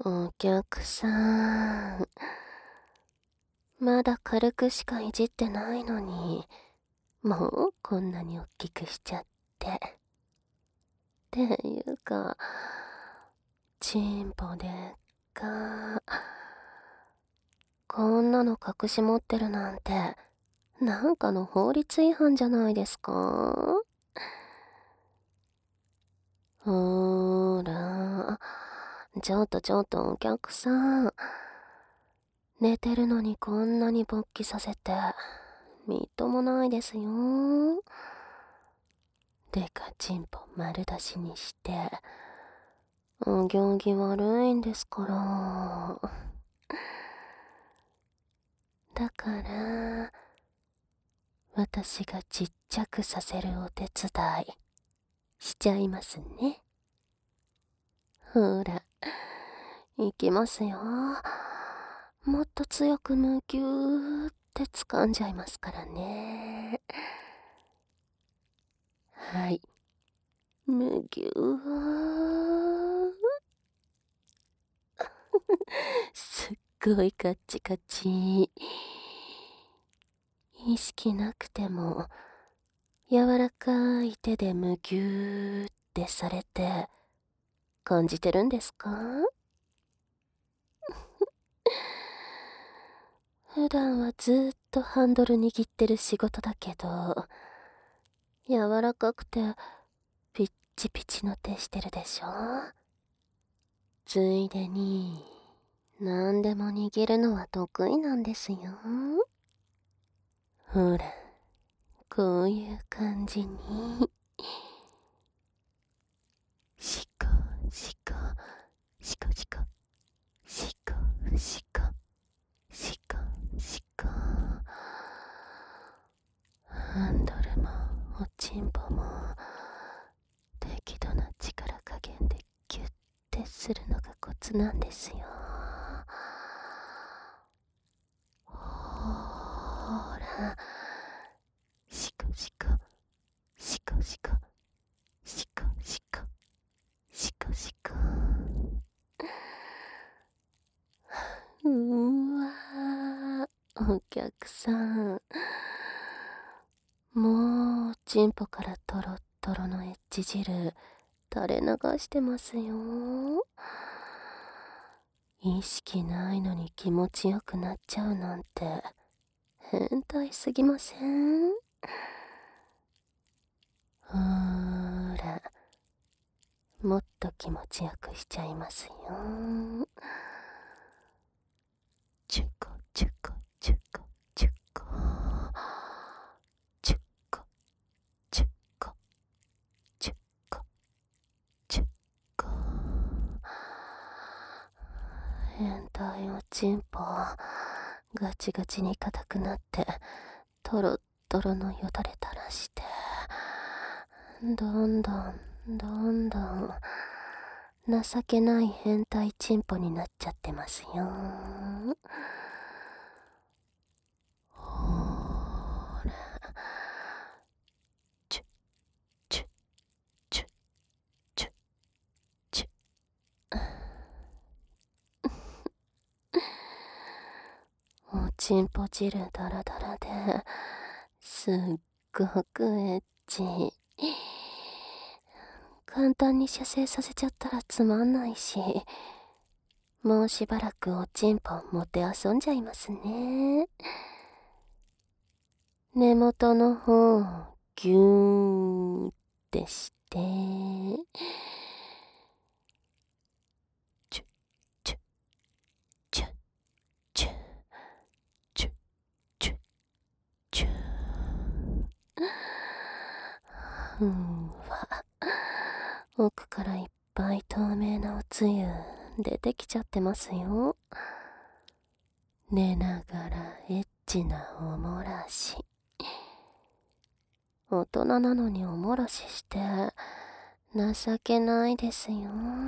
お客さん、まだ軽くしかいじってないのに、もうこんなにおっきくしちゃって。っていうか、チンポでっか。こんなの隠し持ってるなんて、なんかの法律違反じゃないですか？ほーら、ちょっとお客さん。寝てるのにこんなに勃起させて、みっともないですよ。でかちんぽ丸出しにして、お行儀悪いんですから。だから、私がちっちゃくさせるお手伝い、しちゃいますね。ほら、いきますよ。もっと強くむぎゅーって掴んじゃいますからね。はい。むぎゅー。すっごいカッチカチ。意識なくても、柔らかい手でむぎゅーってされて、感じてるんですか？普段はずっとハンドル握ってる仕事だけど、柔らかくてピッチピチの手してるでしょ。ついでに、何でも握るのは得意なんですよ。ほら、こういう感じに。シコシコ、シコシコ、シコシコ、シコシコ。ハンドルもおちんぽも適度な力加減でギュッてするのがコツなんですよ。ほら、シコシコ、シコシコ、シコシコ、シコシコ。うーわー、お客さん。もう、チンポからトロットロのエッチ汁、垂れ流してますよ。意識ないのに気持ちよくなっちゃうなんて、変態すぎません？ほーら、もっと気持ちよくしちゃいますよ。チュコチュコチュコチュコ、チュコチュコチュコチュコ。変態おちんぽガチガチに硬くなってトロットロのよだれ垂らして、どんどんどんどん情けない変態チンポになっちゃってますよ。ほーら、チュッチュッチュッチュッチュッ。おちんぽ汁ダラダラですっごくエッチ。簡単に射精させちゃったらつまんないし、もうしばらくおちんぽ持って遊んじゃいますね。根元の方をギューってして、チュッチュッチュッチュッチュッチュッチュッ。ふんわ、奥からいっぱい透明なおつゆ出てきちゃってますよ。寝ながらエッチなおもらし。大人なのにおもらしして情けないですよ。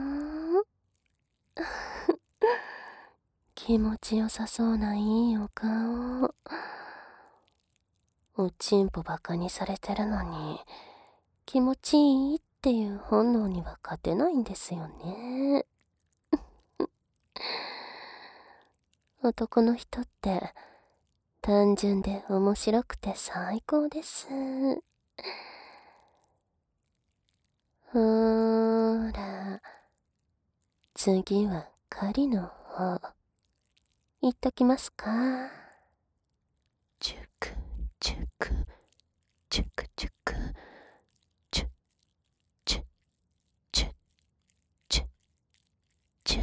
気持ちよさそうないいお顔。おちんぽバカにされてるのに気持ちいいっていう本能には勝てないんですよね。 男の人って単純で面白くて最高です。ほーら、次は狩りの方、言っときますか。チュク、チュク、チュクチュク、チュ、チュ、チュ、チュ、チュ。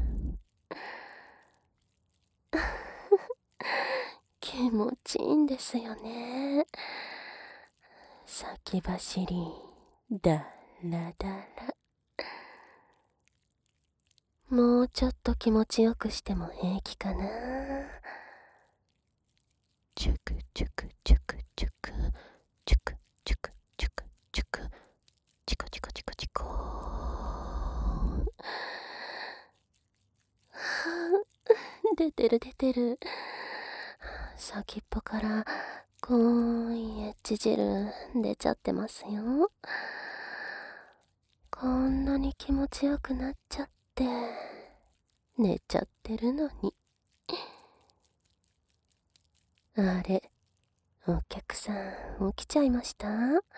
気持ちいいんですよね。先走り、だらだら。もうちょっと気持ちよくしても平気かな。チュクチュクチュクチュクチュクチュクチュクチュクチコチコチコチコ。出てる出てる。先っぽから濃いエッチ汁出ちゃってますよ。こんなに気持ちよくなっちゃって寝ちゃってるのに。あれ、お客さん起きちゃいました？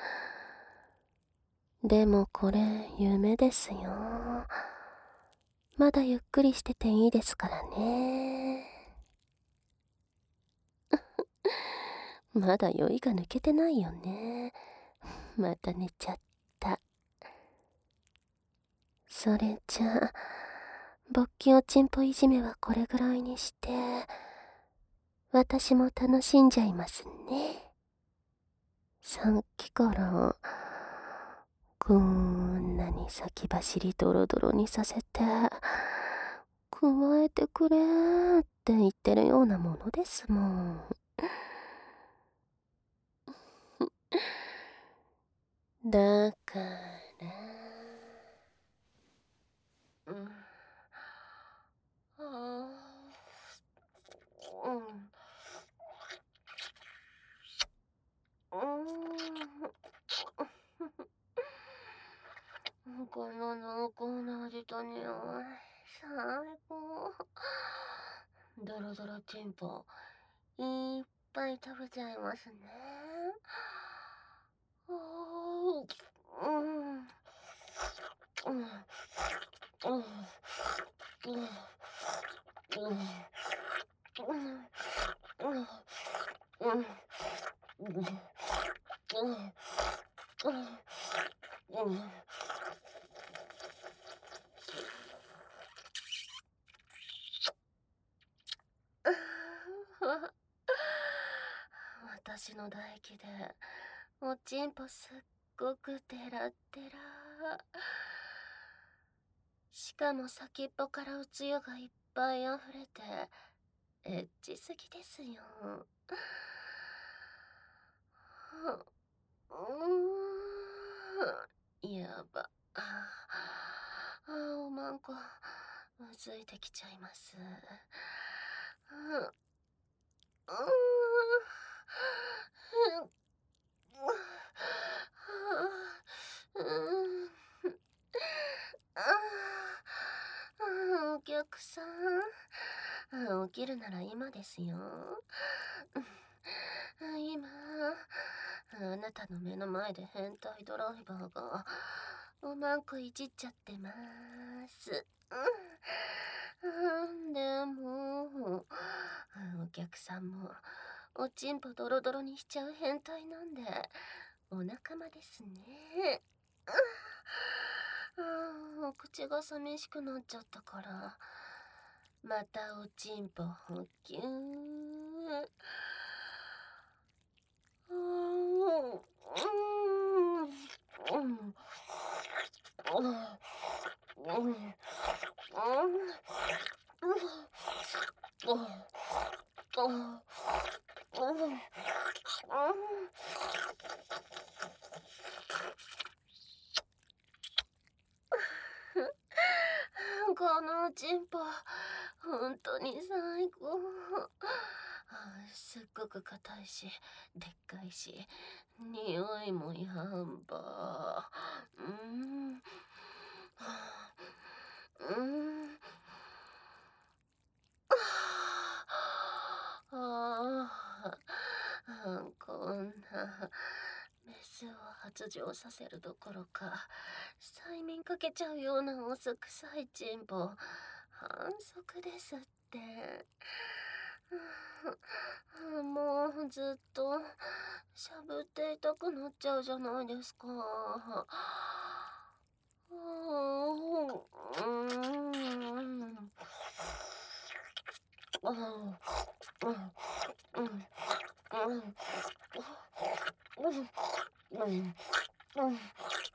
でもこれ夢ですよ。まだゆっくりしてていいですからね。まだ酔いが抜けてないよね。また寝ちゃった。それじゃあ、勃起おちんぽいじめはこれぐらいにして、私も楽しんじゃいますね。さっきから、こんなに先走りドロドロにさせて、加えてくれーって言ってるようなものですもん。だから、うん、あー、うん、この濃厚な味と匂い、最高。ドロドロチンポ、いっぱい食べちゃいますね。おー、うん、うん、うん、うん、うん、うん、うん。私の唾液でおちんぽすっごくテラテラ。しかも先っぽからおつゆがいっぱい溢れてエッチすぎですよ。やば。おまんこうずいてきちゃいます。お客さん、起きるなら今ですよ。今、あなたの目の前で変態ドライバーがおまんこいじっちゃってます。でも、お客さんもおちんぽドロドロにしちゃう変態なんでお仲間ですね。お口が寂しくなっちゃったからまたおちんぽ補給。このチンポ、本当に最高。すっごく硬いし、でっかいし、匂いもやんば。うん。うん。 発情させるどころか、催眠かけちゃうような遅くさいチンポ、反則ですって。もうずっとしゃぶっていたくなっちゃうじゃないですか。うーん。ああ、うん、うん、うん、うん、うん、うん、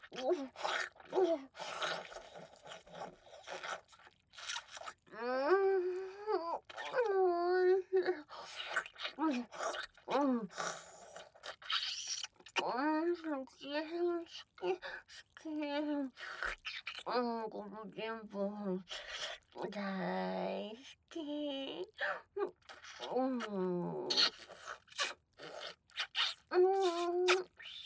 この全部大好き。うん。うん。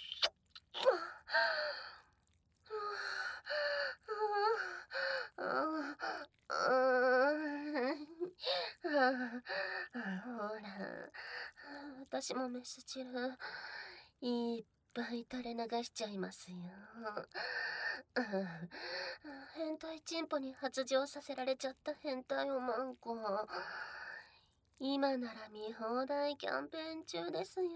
ほら、私もメス汁いっぱい垂れ流しちゃいますよ。変態チンポに発情させられちゃった変態おまんこ。今なら見放題キャンペーン中ですよ。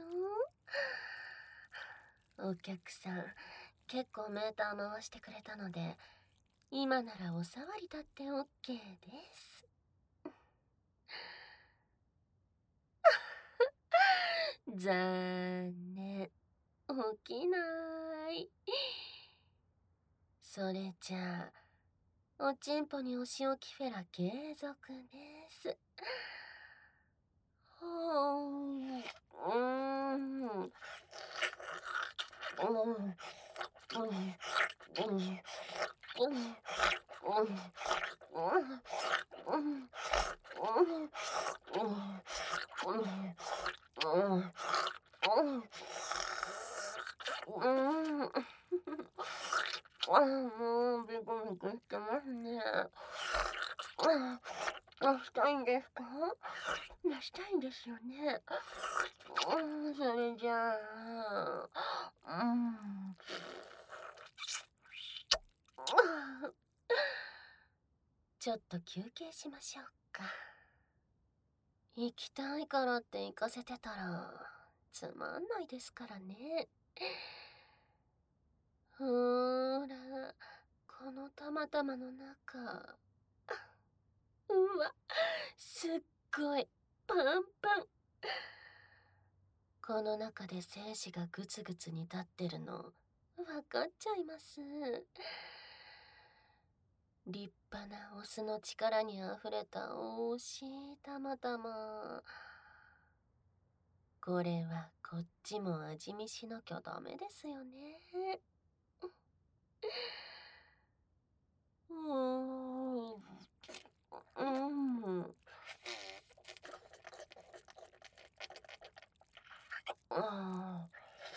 お客さん、結構メーター回してくれたので、今ならおさわりだって OK です。残念。起きない。それじゃあ、おちんぽにお仕置きフェラ継続です。うーん。もうビクビクしてますね。出したいんですか？出したいんですよね。それじゃあ、ちょっと休憩しましょうか。行きたいからって行かせてたら、つまんないですからね。ほーら、このたまたまの中。うわ、すっごい、パンパン。この中で精子がグツグツに立ってるの、わかっちゃいます。立派なオスの力にあふれた惜しいたまたま。これはこっちも味見しなきゃダメですよね。うーん。うん。あ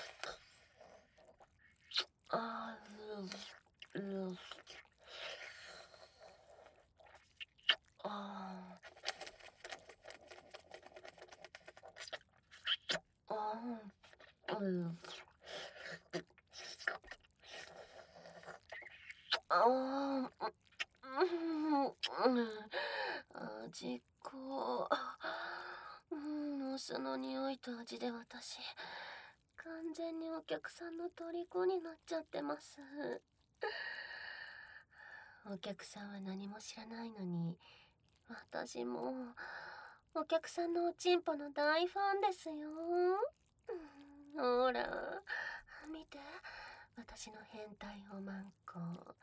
あ、あー、ああ、ああ、味濃。お酢の匂いと味で私、完全にお客さんの虜になっちゃってます。お客さんは何も知らないのに、私もお客さんのおちんぽの大ファンですよ。ほら、見て、私の変態おまんこ。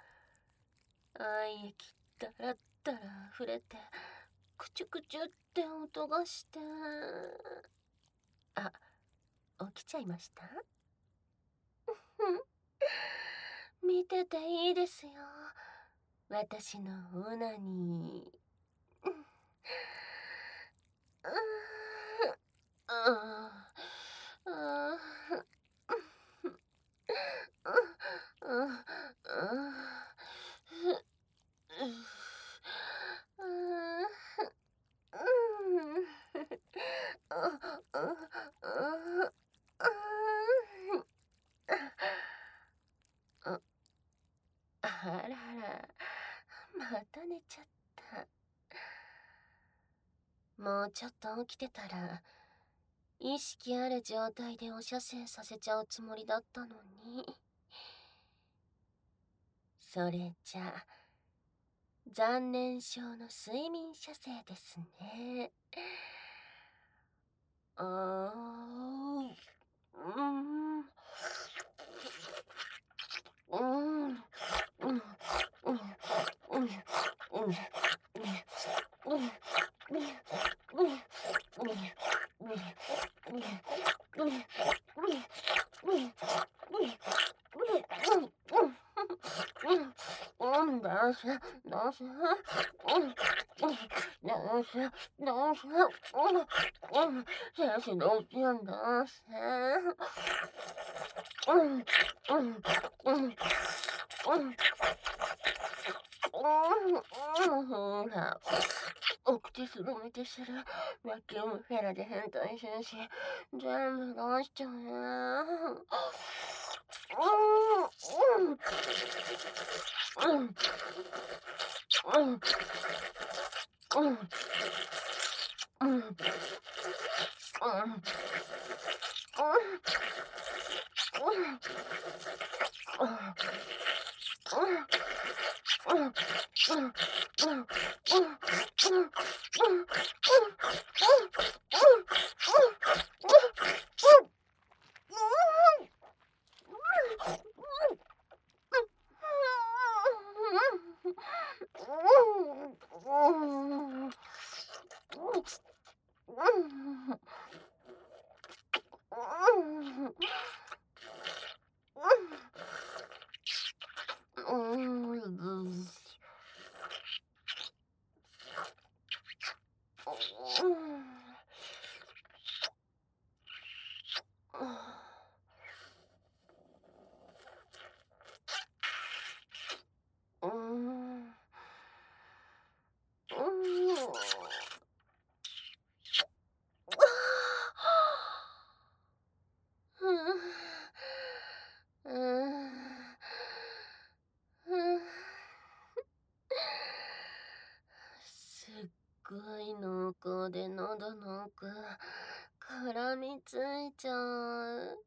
愛液だらだら溢れて、くちゅくちゅって音がして。あ、起きちゃいました？見てていいですよ。私のオナニー。 あらら、また寝ちゃった。もうちょっと起きてたら、意識ある状態でお射精させちゃうつもりだったのに。それじゃあ、残念症の睡眠射精ですね。あー、うん、うん、うん、うん、うん、うん、うん、うん、うん、ほら、お口するみてする。バキュームフェラで変態戦士。全部出しちゃうね。すっごい濃厚で喉の奥絡みついちゃう。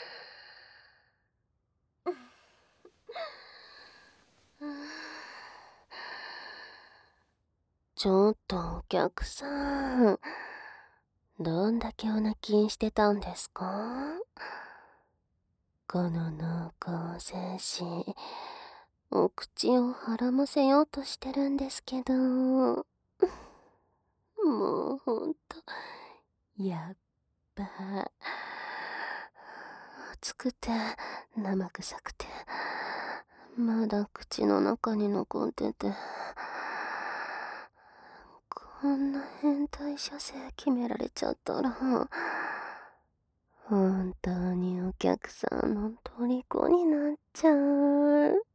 ちょっとお客さん、どんだけお泣きしてたんですか？この濃厚精子、お口をはませようとしてるんですけど、もうほんと、やっぱ、熱くて、生臭くて、まだ口の中に残ってて、こんな変態射精決められちゃったら、本当にお客さんの虜になっちゃう。